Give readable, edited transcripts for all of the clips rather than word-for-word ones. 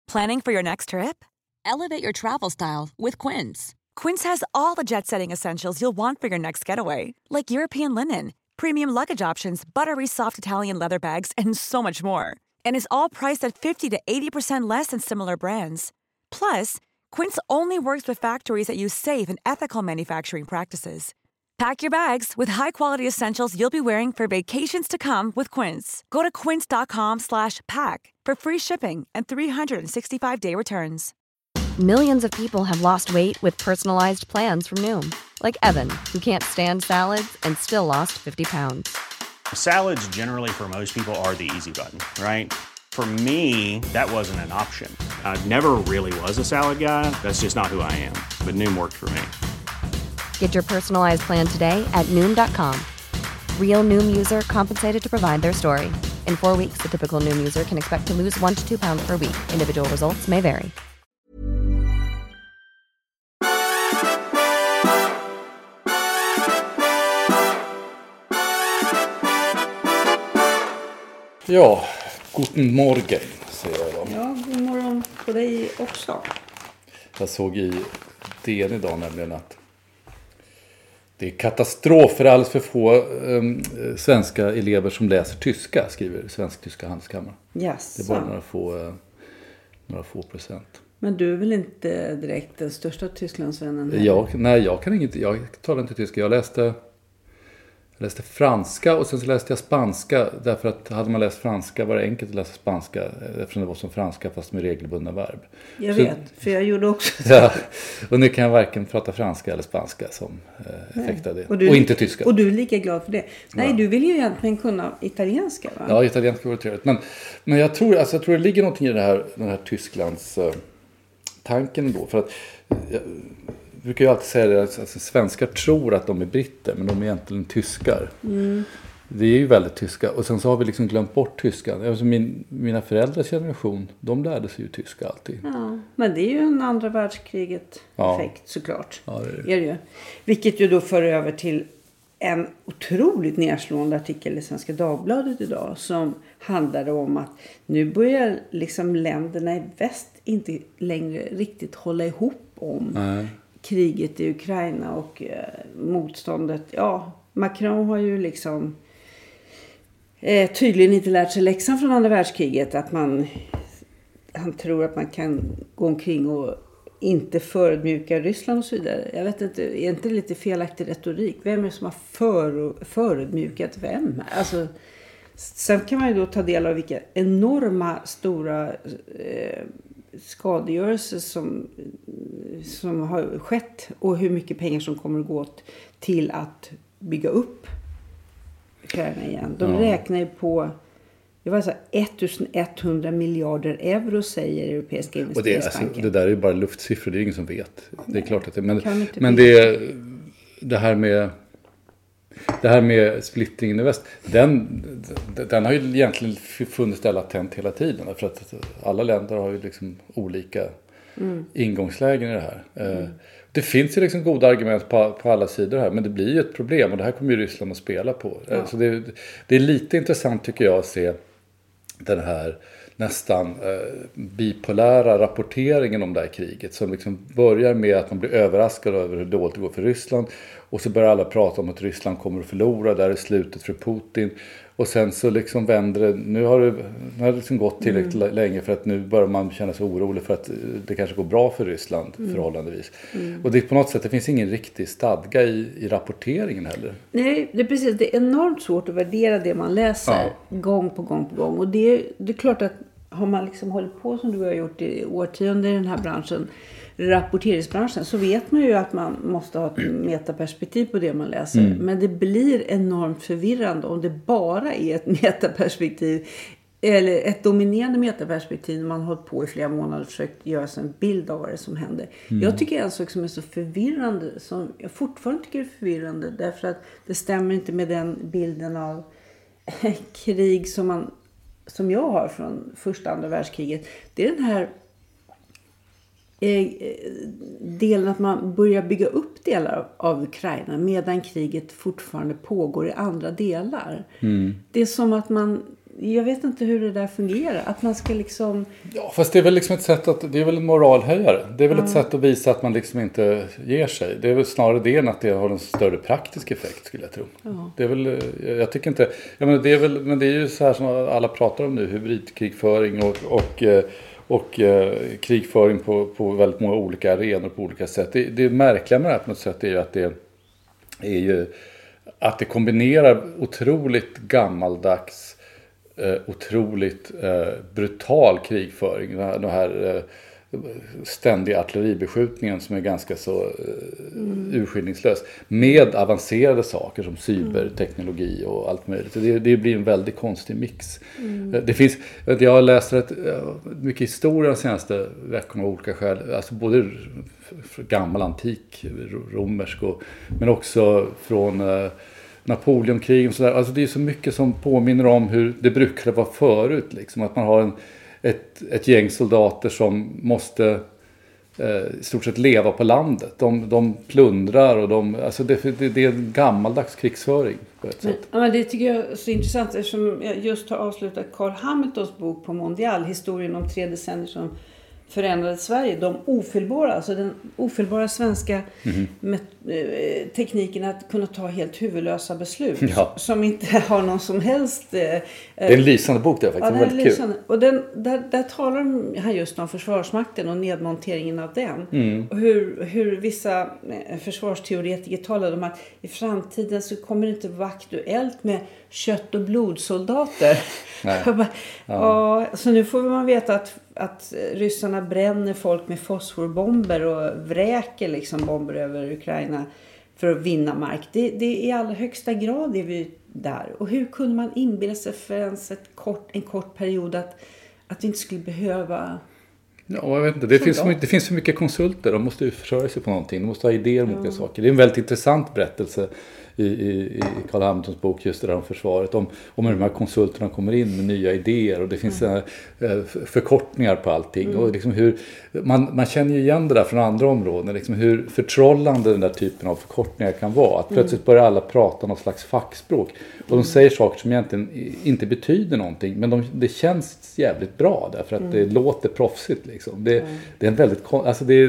Planning for your next trip? Elevate your travel style with Quince. Quince has all the jet-setting essentials you'll want for your next getaway, like European linen, premium luggage options, buttery soft Italian leather bags, and so much more. And is all priced at 50 to 80% less than similar brands. Plus, Quince only works with factories that use safe and ethical manufacturing practices. Pack your bags with high-quality essentials you'll be wearing for vacations to come with Quince. Go to quince.com/pack for free shipping and 365-day returns. Millions of people have lost weight with personalized plans from Noom. Like Evan, who can't stand salads and still lost 50 pounds. Salads generally for most people are the easy button, right? For me, that wasn't an option. I never really was a salad guy. That's just not who I am. But Noom worked for me. Get your personalized plan today at Noom.com. Real Noom user compensated to provide their story. In 4 weeks, the typical Noom user can expect to lose 1 to 2 pounds per week. Individual results may vary. Ja, guten Morgen, säger jag då. Ja, god morgon på dig också. Jag såg i DN idag nämligen att det är katastrof för alldeles för få svenska elever som läser tyska, skriver Svensk-tyska handelskammaren. Yes. Det är bara några få procent. Men du är väl inte direkt den största Tysklandsvännen? Nej, jag talar inte tyska. Jag läste franska och sen så läste jag spanska. Därför att hade man läst franska var det enkelt att läsa spanska. Eftersom det var som franska fast med regelbundna verb. Jag vet, för jag gjorde också så. Ja, och nu kan jag varken prata franska eller spanska som effekt av det. Och inte tyska. Och du är lika glad för det. Nej, du vill ju egentligen kunna italienska, va? Ja, italienska vore trevligt. Men jag tror det ligger någonting i den här Tysklands tanken då. För att jag brukar ju alltid säga det, alltså, svenskar tror att de är britter, men de är egentligen tyskar. Mm. Det är ju väldigt tyska. Och sen så har vi liksom glömt bort tyskan. Alltså mina föräldrars generation, de lärde sig ju tyska alltid. Ja, men det är ju en andra världskriget effekt såklart. Ja, det är det ju. Vilket ju då för över till en otroligt nedslående artikel i Svenska Dagbladet idag som handlade om att nu börjar liksom länderna i väst inte längre riktigt hålla ihop om kriget i Ukraina och motståndet. Ja, Macron har ju liksom tydligen inte lärt sig läxan från andra världskriget, att han tror att man kan gå omkring och inte förödmjuka Ryssland och så vidare. Jag vet inte, är inte det lite felaktig retorik? Vem är det som har förödmjukat vem? Alltså, sen kan man ju då ta del av vilka enorma stora skadegörelse som har skett och hur mycket pengar som kommer att gå till att bygga upp Ukraina igen. De räknar ju på, det var så 1100 miljarder euro, säger Europeiska investeringsbanken. Och det där är ju bara luftsiffror, det är ingen som vet. Det är klart att det, men det här med splittringen i väst, den har ju egentligen funnits där latent hela tiden. För att alla länder har ju liksom olika ingångslägen i det här. Det finns ju liksom goda argument på alla sidor här, men det blir ju ett problem och det här kommer ju Ryssland att spela på. Så det är lite intressant tycker jag att se den här nästan bipolära rapporteringen om det här kriget som liksom börjar med att man blir överraskad över hur dåligt det går för Ryssland och så börjar alla prata om att Ryssland kommer att förlora, där är slutet för Putin och sen så liksom vänder det, nu har det liksom gått tillräckligt länge för att nu börjar man känna sig orolig för att det kanske går bra för Ryssland förhållandevis. Och det är på något sätt, det finns ingen riktig stadga i rapporteringen heller. Nej, det är precis, det är enormt svårt att värdera det man läser gång på gång. Och det är klart att har man liksom hållit på som du har gjort i årtionden i den här branschen, rapporteringsbranschen, så vet man ju att man måste ha ett metaperspektiv på det man läser. Men det blir enormt förvirrande om det bara är ett metaperspektiv eller ett dominerande metaperspektiv när man har hållit på i flera månader och försökt göra sig en bild av vad det som händer. Jag tycker en sak som är så förvirrande, som jag fortfarande tycker är förvirrande, därför att det stämmer inte med den bilden av krig som jag har från första och andra världskriget. Det är den här delen att man börjar bygga upp delar av Ukraina medan kriget fortfarande pågår i andra delar. Det är som att man jag vet inte hur det där fungerar. Att man ska liksom... Ja, fast det är väl liksom ett sätt att, det är väl en moralhöjare. Det är väl ett sätt att visa att man liksom inte ger sig. Det är väl snarare det än att det har en större praktisk effekt, skulle jag tro. Ja. Det är väl, jag tycker inte, jag menar, det är väl, men det är ju så här som alla pratar om nu, hybridkrigföring och krigföring på väldigt många olika arenor på olika sätt. Det märkliga med det här på något sätt är ju att det kombinerar otroligt gammaldags, otroligt brutal krigföring. Den här ständiga artilleribeskjutningen som är ganska så urskillningslös. Med avancerade saker som cyberteknologi och allt möjligt. Det blir en väldigt konstig mix. Det finns, jag har läst rätt mycket historia de senaste veckorna av olika skäl. Alltså både gammal antik romersk men också från Napoleonkrigen och sådär. Alltså det är så mycket som påminner om hur det brukade vara förut. Liksom. Att man har ett gäng soldater som måste i stort sett leva på landet. De plundrar och alltså det är en gammaldags krigsföring på ett sätt. Men det tycker jag är så intressant eftersom jag just har avslutat Carl Hamiltons bok på Mondial, historien om 3 decennier som förändrade Sverige. De ofelbara, alltså den ofelbara svenska tekniken att kunna ta helt huvudlösa beslut som inte har någon som helst... Det är en lysande bok där faktiskt, väldigt lysande. Kul. Och där talar han just om försvarsmakten och nedmonteringen av den. Och hur vissa försvarsteoretiker talade om att i framtiden så kommer det inte vara aktuellt med kött- och blodsoldater. Så nu får man veta att ryssarna bränner folk med fosforbomber och vräker liksom bomber över Ukraina för att vinna mark. Det är i allra högsta grad det vi där. Och hur kunde man inbilla sig för ens en kort period att vi inte skulle behöva... Ja, jag vet inte. Det finns så mycket konsulter. De måste ju försörja sig på någonting. De måste ha idéer om olika saker. Det är en väldigt intressant berättelse i Carl Hamiltons bok just det där om försvaret. Om hur de här konsulterna kommer in med nya idéer. Och det finns förkortningar på allting. Och liksom hur, man känner ju igen det där från andra områden. Liksom hur förtrollande den där typen av förkortningar kan vara. Att plötsligt börjar alla prata något slags fackspråk. Och de säger saker som egentligen inte betyder någonting. Men det känns jävligt bra därför att det låter proffsigt. Liksom. Det är en väldigt... Alltså det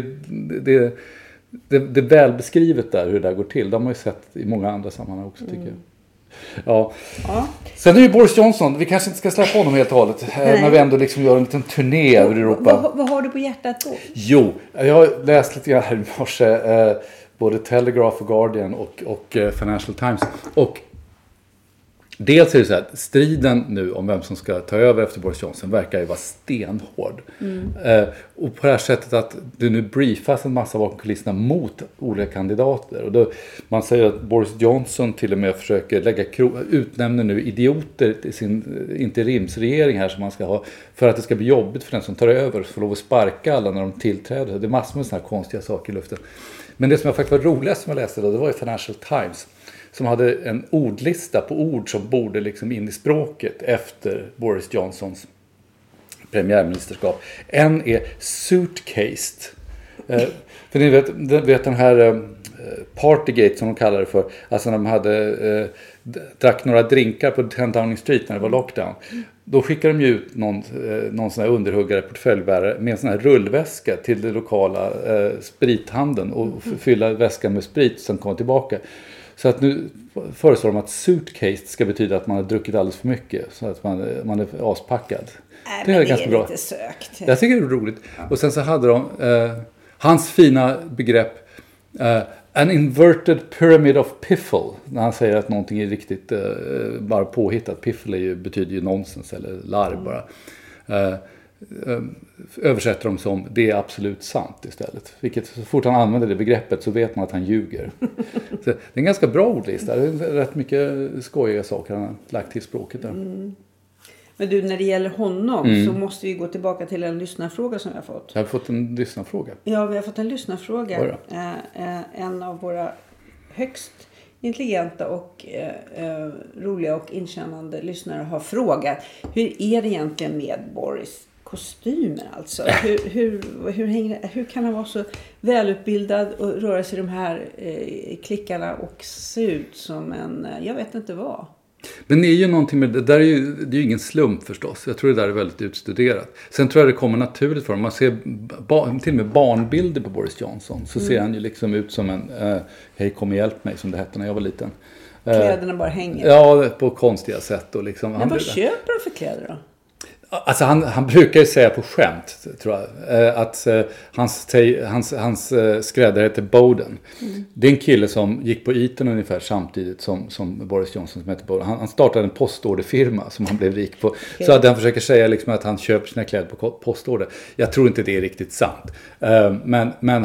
är väl beskrivet där hur det där går till. De har ju sett i många andra sammanhang också tycker jag. Ja. Sen är ju Boris Johnson, vi kanske inte ska släppa honom helt och hållet. När vi ändå liksom gör en liten turné över Europa. Vad har du på hjärtat då? Jo, jag har läst lite grann här i morse. Både Telegraph och Guardian och Financial Times. Och dels är det så här, striden nu om vem som ska ta över efter Boris Johnson verkar ju vara stenhård. Och på det här sättet att det nu briefas en massa bakom kulisserna mot olika kandidater. Och då, man säger att Boris Johnson till och med försöker utnämner nu idioter till sin interimsregering här som man ska ha. För att det ska bli jobbigt för den som tar över och får lov att sparka alla när de tillträder. Det är massor med sådana här konstiga saker i luften. Men det som jag faktiskt var roligast som jag läste då, det var ju Financial Times. Som hade en ordlista på ord som borde liksom in i språket efter Boris Johnsons premiärministerskap. En är suitcased. För ni vet den här Partygate som de kallar det för. Alltså när de hade drack några drinkar på 10 Downing Street när det var lockdown. Då skickade de ju ut någon sån här underhuggare, portföljbärare med en sån här rullväska till det lokala sprithandeln och fylla väskan med sprit som kommer tillbaka. Så att nu föreslår de att suitcase ska betyda att man har druckit alldeles för mycket. Så att man är aspackad. Det är ganska bra. Lite sökt. Jag tycker det är roligt. Och sen så hade de hans fina begrepp an inverted pyramid of piffle. När han säger att någonting är riktigt bara påhittat. Piffle betyder ju nonsens eller larv bara. Översätter de som det är absolut sant istället. Vilket så fort han använder det begreppet så vet man att han ljuger. Så det är en ganska bra ordlista. Det är rätt mycket skojiga saker han har lagt till språket där. Men du, när det gäller honom så måste vi gå tillbaka till en lyssnarfråga som vi har fått. Jag har fått en lyssnarfråga. Ja, vi har fått en lyssnarfråga. En av våra högst intelligenta och roliga och inkännande lyssnare har frågat: hur är det egentligen med Boris kostymer alltså? Hur kan han vara så välutbildad och röra sig i de här klickarna och se ut som en, jag vet inte vad. Men det är ju någonting med det där, det är ju ingen slump förstås. Jag tror det där är väldigt utstuderat. Sen tror jag det kommer naturligt för dem. Man ser till och med barnbilder på Boris Johnson. Så ser han ju liksom ut som en hej kom och hjälp mig som det hette när jag var liten. Kläderna bara hänger. Ja, på konstiga sätt. Och liksom, men vad köper du för kläder då? Alltså han brukar ju säga på skämt, tror jag, att hans skräddare heter Bowden. Det är en kille som gick på Eton ungefär samtidigt som Boris Johnson som heter Bowden. Han startade en postorderfirma som han blev rik på. Okay. Så att han försöker säga liksom att han köper sina kläder på postorder. Jag tror inte det är riktigt sant. Men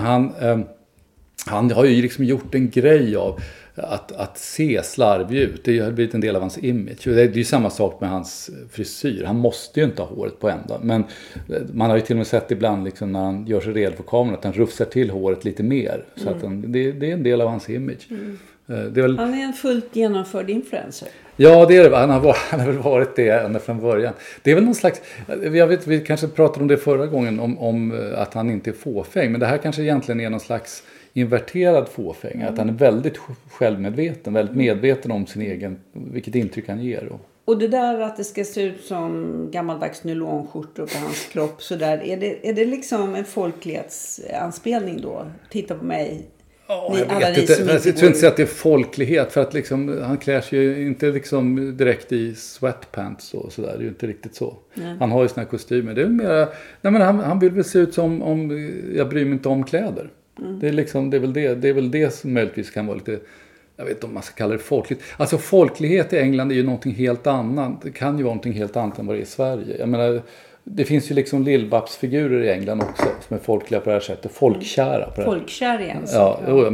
han har ju liksom gjort en grej av att se slarvig ut. Det har blivit en del av hans image. Det är ju samma sak med hans frisyr. Han måste ju inte ha håret på ända. Men man har ju till och med sett ibland liksom när han gör sig redo för kameran att han rufsar till håret lite mer. Så att det är en del av hans image. Det är väl... Han är en fullt genomförd influencer. Ja, det är det. Han har väl varit det ända från början. Det är väl någon slags... Jag vet, vi kanske pratade om det förra gången om att han inte är fåfäng. Men det här kanske egentligen är någon slags inverterad fåfäng. Att han är väldigt självmedveten, väldigt medveten om sin egen, vilket intryck han ger. Och det där att det ska se ut som gammaldags nylonskjortor på hans kropp så där, är det liksom en folklighetsanspelning då? Titta på mig. Jag vet inte. Jag tror inte att det är folklighet, för att liksom, han klär sig ju inte liksom direkt i sweatpants och sådär. Det är ju inte riktigt så. Nej. Han har ju såna kostymer. Det är mer, nej men han vill väl se ut som om jag bryr mig inte om kläder. Det är liksom, det är väl det som möjligtvis kan vara lite, jag vet inte om man ska kalla det folkligt. Alltså folklighet i England är ju någonting helt annat. Det kan ju vara någonting helt annat än vad det är i Sverige. Jag menar, det finns ju liksom Lill-Babs-figurer i England också som är folkliga på det här sättet. Folkkära på det här. Folkkär igen. Ja,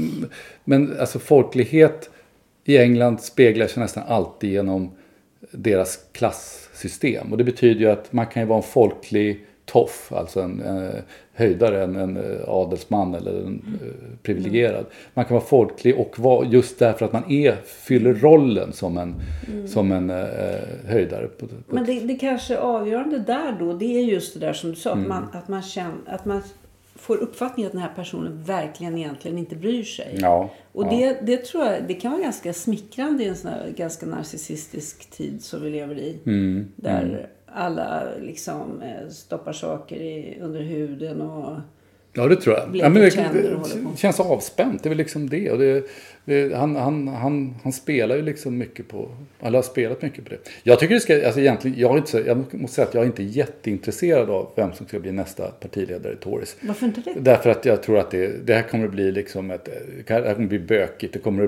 men alltså folklighet i England speglar sig nästan alltid genom deras klassystem. Och det betyder ju att man kan ju vara en folklig toff, alltså en höjdare, en adelsman eller en privilegierad. Man kan vara folklig och vara just därför att man fyller rollen som en höjdare. Men det kanske avgörande där då, det är just det där som du sa, att man får uppfattningen att den här personen verkligen egentligen inte bryr sig. Ja, och det tror jag, det kan vara ganska smickrande i en sån här ganska narcissistisk tid som vi lever i. Där alla liksom stoppar saker under huden och ja, det tror jag. Ja, men det känns avspänt. Det är väl liksom det. Och han spelar ju liksom mycket på, eller har spelat mycket på det. Jag tycker det ska, alltså egentligen, jag måste säga att jag är inte jätteintresserad av vem som ska bli nästa partiledare i Tories. Varför inte det? Därför att jag tror att det här kommer att bli liksom det här kommer att bli bökigt. Det kommer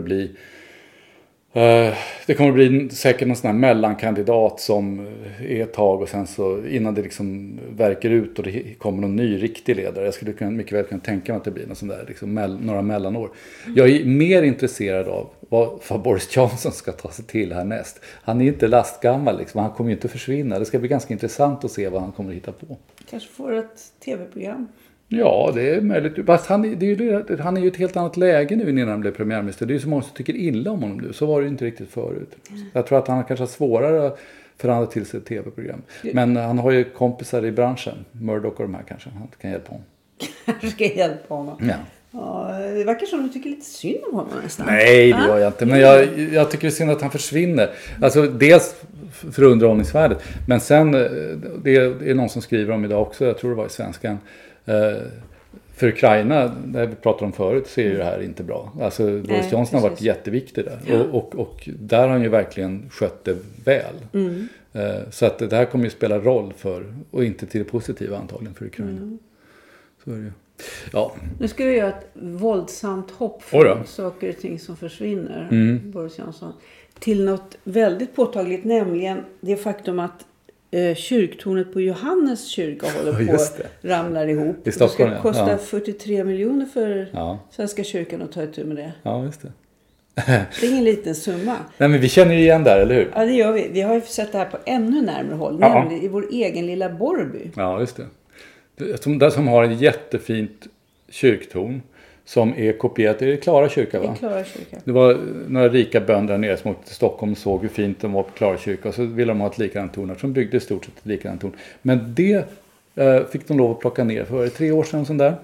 att bli säkert någon sån här mellankandidat som är ett tag och sen så innan det liksom verkar ut och det kommer någon ny riktig ledare. Jag skulle mycket väl kunna tänka mig att det blir någon sån där, liksom några mellanår. Jag är mer intresserad av vad Boris Johnson ska ta sig till härnäst. Han är inte lastgammal liksom. Han kommer ju inte försvinna. Det ska bli ganska intressant att se vad han kommer att hitta på. Kanske får ett tv-program. Ja, det är möjligt. Fast han är ju i ett helt annat läge nu innan han blev premiärminister. Det är ju så många som tycker illa om honom nu. Så var det inte riktigt förut. Jag tror att han kanske har svårare att förhandla till sig ett tv-program. Men han har ju kompisar i branschen. Murdoch och de här kanske. Han kan hjälpa honom. Kanske ska hjälpa honom. Ja. Ja, det verkar som du tycker lite synd om honom nästan. Nej, det gör jag inte. Men jag tycker det är synd att han försvinner. Alltså dels för underhållningsvärdet. Men sen, det är någon som skriver om idag också. Jag tror det var i Svenskan. För Ukraina, där vi pratade om förut, så är ju det här inte bra. Alltså Boris Johnson har varit jätteviktig där. Ja. Och där har han ju verkligen skött det väl. Så att det här kommer ju spela roll för, och inte till det positiva antagligen för Ukraina. Så är det ju. Ja. Nu ska vi göra ett våldsamt hopp från saker och ting som försvinner, Boris Johnson, till något väldigt påtagligt, nämligen det faktum att kyrktornet på Johannes kyrka håller på att ramlar ihop. I Stockholm, det ska kosta 43 miljoner för Svenska kyrkan att ta itu med det. Ja, just det. Det är ingen liten summa. Nej, men vi känner ju igen där, eller hur? Ja, det gör vi. Vi har ju sett det här på ännu närmare håll. Nämligen i vår egen lilla Borrby. Ja, just det. Som har en jättefint kyrktorn. Som är kopierat. Det är Klara kyrka, va? Det är Klara kyrka. Det var några rika bönder där nere som åkte till Stockholm och såg hur fint de var på Klara kyrka. Och så ville de ha ett likadant torn. Som byggde i stort sett ett likadant torn. Men det fick de lov att plocka ner för 3 år sedan. Sån där.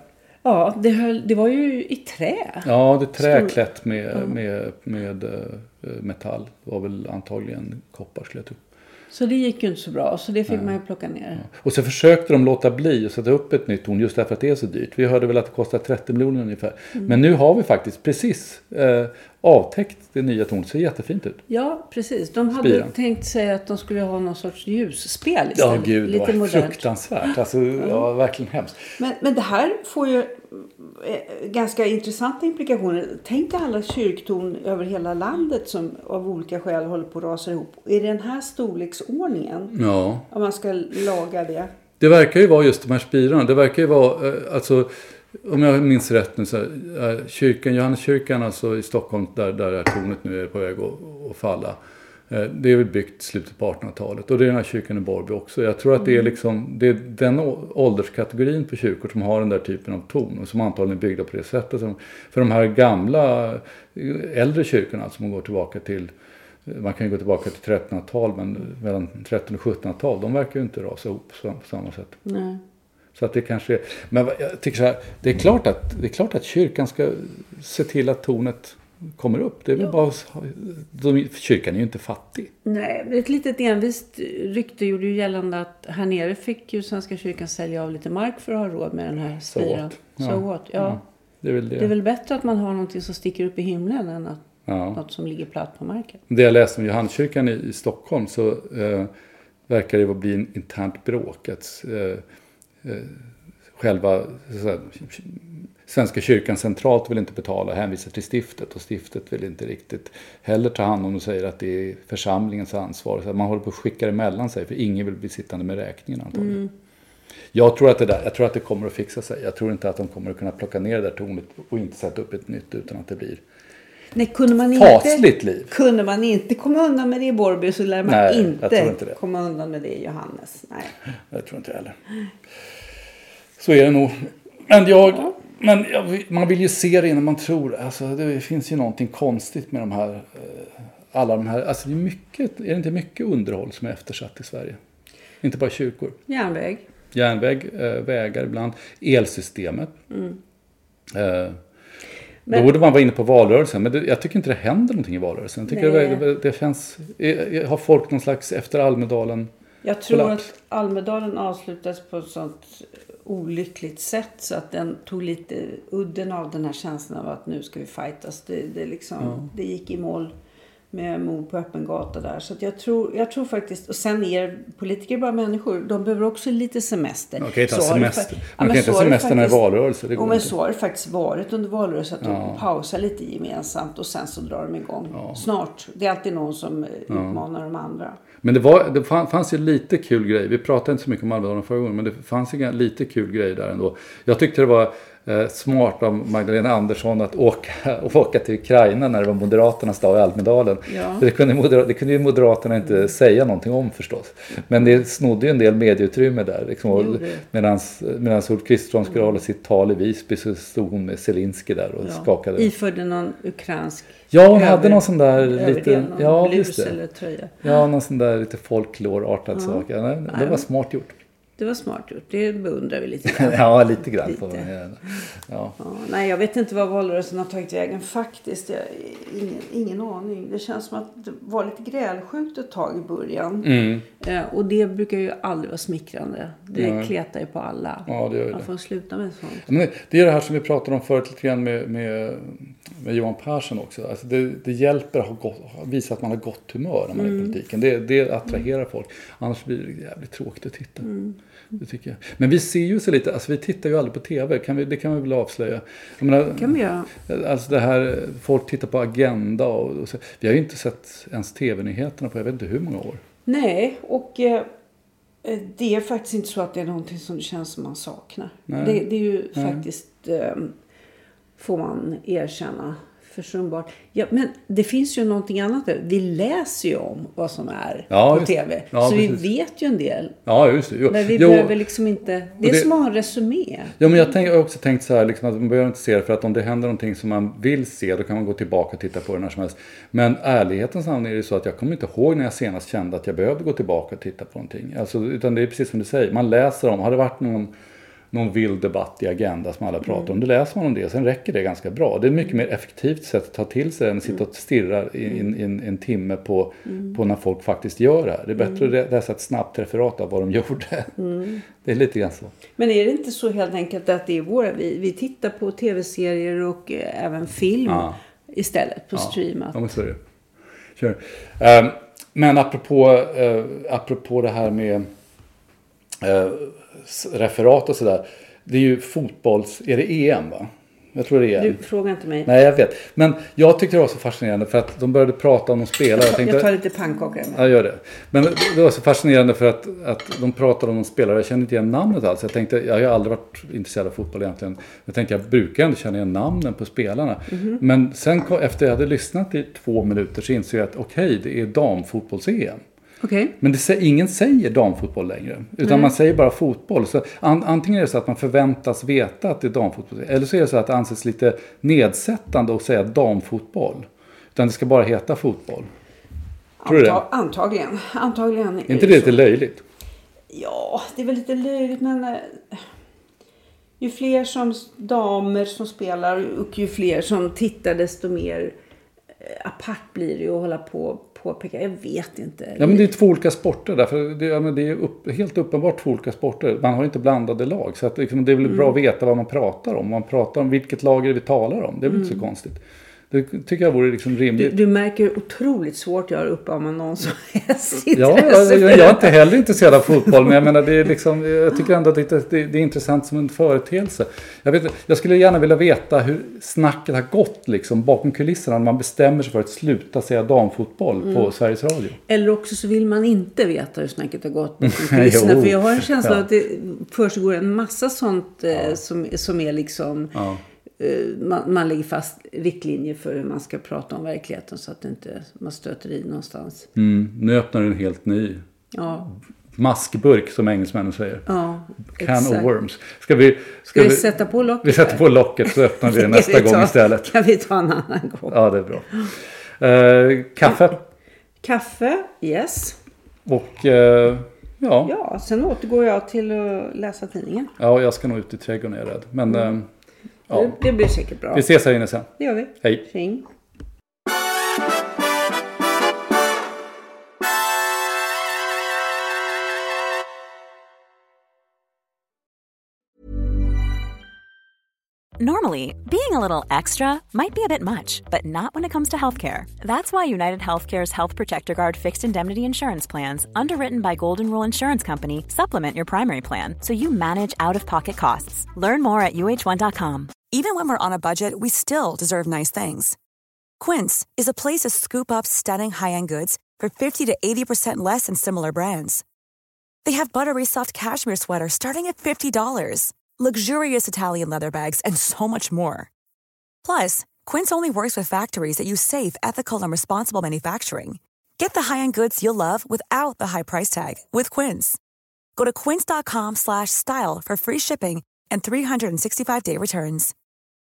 Ja, det var ju i trä. Ja, det är träklätt med metall. Det var väl antagligen koppar skulle jag tro. Så det gick ju inte så bra, så det fick man ju plocka ner. Ja. Och så försökte de låta bli och sätta upp ett nytt torn just därför att det är så dyrt. Vi hörde väl att det kostar 30 miljoner ungefär. Men nu har vi faktiskt precis avtäckt det nya tornet. Det ser jättefint ut. Ja, precis. De hade tänkt sig att de skulle ha någon sorts ljusspel istället. Ja, gud, lite det var modernt. fruktansvärt. Alltså, verkligen hemskt. Men det här får ju ganska intressanta implikationer. Tänk dig alla kyrktorn över hela landet som av olika skäl håller på att rasa ihop. Är det den här storleksordningen? Ja. Om man ska laga det? Det verkar ju vara just de här spirarna. Det verkar ju vara, alltså, om jag minns rätt nu, så kyrkan, Johanneskyrkan alltså i Stockholm, där tornet nu är på väg att falla. Det är väl byggt slutet på 1800-talet. Och det är den här kyrkan i Borby också. Jag tror att det är liksom, det är den ålderskategorin på kyrkor som har den där typen av torn. Och som antagligen är byggda på det sättet. För de här gamla, äldre kyrkorna som går tillbaka till, man kan ju gå tillbaka till 1300-tal, men mellan 1300- och 1700-tal, de verkar ju inte rasa ihop på samma sätt. Nej. Så att det kanske är, men jag tycker så här, det är klart att kyrkan ska se till att tornet kommer upp. Det är väl bara, kyrkan är ju inte fattig. Nej, ett litet envist rykte gjorde ju gällande att här nere fick ju Svenska kyrkan sälja av lite mark för att ha råd med den här spiran. Ja. Det är väl bättre att man har någonting som sticker upp i himlen än att något som ligger platt på marken. Det jag läste om Johanneskyrkan i Stockholm så verkar det bli en internt bråk. Att själva Svenska kyrkan centralt vill inte betala, hänvisar till stiftet, och stiftet vill inte riktigt heller ta hand om och säger att det är församlingens ansvar. Så man håller på att skicka emellan sig, för ingen vill bli sittande med räkningen antagligen. Jag tror att det kommer att fixa sig. Jag tror inte att de kommer att kunna plocka ner det där tornet och inte sätta upp ett nytt utan att det blir fasligt liv. Kunde man inte komma undan med det i Borby, så lär man inte komma undan med det i Johannes. Nej. Jag tror inte heller. Så är det nog. Men man vill ju se det innan man tror. Alltså, det finns ju någonting konstigt med alla de här. Alltså är det inte mycket underhåll som är eftersatt i Sverige? Inte bara kyrkor. Järnväg, vägar ibland. Elsystemet. Då borde man vara inne på valrörelsen. Men jag tycker inte det händer någonting i valrörelsen. Jag tycker det känns, har folk någon slags efter Almedalen? Jag tror att Almedalen avslutades på ett sånt olyckligt sätt så att den tog lite udden av den här känslan av att nu ska vi fightas. Det gick i mål med mord på öppen gata där. Så att jag tror faktiskt, och sen är politiker bara människor, de behöver också lite semester. Man kan inte ha semester. Man kan inte ha semester när det är valrörelse. Men så har det faktiskt varit under valrörelse, att de pausar lite gemensamt och sen så drar de igång. Snart. Det är alltid någon som utmanar de andra. Men det fanns ju lite kul grej. Vi pratade inte så mycket om Almedalen förra gången, men det fanns ju lite kul grej där ändå. Jag tyckte det var smart av Magdalena Andersson att åka till Ukraina när det var Moderaternas dag i Almedalen. Ja. Det kunde ju Moderaterna inte säga någonting om förstås. Men det snodde ju en del medieutrymme där. Liksom, medan Ulf Kristersson skulle hålla sitt tal i Visby så stod hon med Zelensky där och skakade. Iförde någon ukrainsk. Ja, hon hade någon sån där lite blus eller tröja. Ja, någon sån där lite folklorartad sak. Ja, det var smart gjort. Det var smart gjort. Det beundrar vi lite grann. Ja, lite grann. Nej, jag vet inte vad valrörelsen har tagit vägen faktiskt. Ingen aning. Det känns som att det var lite grälskjut ett tag i början. Och det brukar ju aldrig vara smickrande. Det kletar ju på alla. Ja, det gör man får sluta med sånt. Men det är det här som vi pratade om förut lite grann med Johan Persson också. Alltså det hjälper att visa att man har gott humör när man är i politiken. Det attraherar folk. Annars blir det jävligt tråkigt att titta. Det tycker jag. Men vi ser ju så lite, alltså vi tittar ju aldrig på tv, det kan vi väl avslöja. Jag menar, kan vi göra. Alltså det här, folk tittar på Agenda och så. Vi har ju inte sett ens tv-nyheterna på jag vet inte hur många år. Nej, och det är faktiskt inte så att det är någonting som det känns som man saknar. Det är ju faktiskt, får man erkänna, försumbart. Ja, men det finns ju någonting annat där. Vi läser ju om vad som är på tv. Ja, så precis. Vi vet ju en del. Ja, just det. Men vi behöver liksom inte... Det är som att ha en resumé. Ja, men jag har också tänkt så här, liksom, att man behöver inte se det, för att om det händer någonting som man vill se, då kan man gå tillbaka och titta på det när som helst. Men ärlighetens namn är det så att jag kommer inte ihåg när jag senast kände att jag behövde gå tillbaka och titta på någonting. Alltså, utan det är precis som du säger. Man läser om, har det varit någon vild debatt i Agenda som alla pratar om. Då läser man om det, sen räcker det ganska bra. Det är ett mycket mer effektivt sätt att ta till sig än att sitta och stirra en timme på när folk faktiskt gör det här. Det är bättre att läsa ett snabbt referat av vad de gjorde. Det är lite grann så. Men är det inte så helt enkelt att det är vi tittar på tv-serier och även film istället på streamat? Ja, men så är det. Kör. Men apropå det här med referat och sådär. Det är ju är det EM va? Jag tror det är EM. Du frågar inte mig. Nej, jag vet. Men jag tyckte det var så fascinerande för att de började prata om de spelare. Jag tar lite pannkakor. Ja, gör det. Men det var så fascinerande för att de pratade om de spelare. Jag kände inte igen namnet alls. Jag tänkte, jag har ju aldrig varit intresserad av fotboll egentligen. Jag tänkte, jag brukar ändå känna igen namnen på spelarna. Men sen efter jag hade lyssnat i 2 minuter så insåg jag att okej, det är damfotbolls-EM. Okay. Men ingen säger damfotboll längre. Utan man säger bara fotboll. Så antingen är det så att man förväntas veta att det är damfotboll. Eller så är det så att det anses lite nedsättande att säga damfotboll. Utan det ska bara heta fotboll. Tror du det? Antagligen. Är inte det lite löjligt? Ja, det är väl lite löjligt. Men ju fler damer som spelar och ju fler som tittar desto mer apart blir det ju att hålla på påpeka. Jag vet inte. Ja, men det är 2 olika sporter. Därför det är helt uppenbart 2 olika sporter. Man har inte blandade lag. Så att, liksom, det är väl bra att veta vad man pratar om. Man pratar om vilket lag är det vi talar om. Det är väl inte så konstigt. Det tycker jag vore liksom rimligt. Du märker otroligt svårt jag har uppamma någon som helst jag är inte heller intresserad av fotboll. Men jag menar, det är liksom, jag tycker ändå att det är intressant som en företeelse. Jag skulle gärna vilja veta hur snacket har gått liksom, bakom kulisserna när man bestämmer sig för att sluta säga damfotboll på Sveriges Radio. Eller också så vill man inte veta hur snacket har gått bakom kulisserna. För jag har en känsla att det försiggår en massa sånt som är liksom... Ja. Man lägger fast riktlinjer för hur man ska prata om verkligheten så att inte man stöter i någonstans. Nu öppnar du en helt ny maskburk som engelsmännen säger. Ja, Can of worms. Ska vi sätta på locket? Vi sätter på locket så öppnar vi det nästa gång istället. Kan vi ta en annan gång? Ja, det är bra. Kaffe? Kaffe, yes. Och ja, sen återgår jag till att läsa tidningen. Ja, jag ska nog ut i trädgården, är jag rädd. Men ja. Det blir säkert bra. Vi ses här inne sen. Det gör vi. Hej. Tjing. Normally, being a little extra might be a bit much, but not when it comes to healthcare. That's why United Healthcare's Health Protector Guard fixed indemnity insurance plans, underwritten by Golden Rule Insurance Company, supplement your primary plan so you manage out-of-pocket costs. Learn more at uh1.com. Even when we're on a budget, we still deserve nice things. Quince is a place to scoop up stunning high-end goods for 50 to 80% less than similar brands. They have buttery soft cashmere sweaters starting at $50, luxurious Italian leather bags, and so much more. Plus, Quince only works with factories that use safe, ethical, and responsible manufacturing. Get the high-end goods you'll love without the high price tag with Quince. Go to quince.com/style for free shipping and 365-day returns.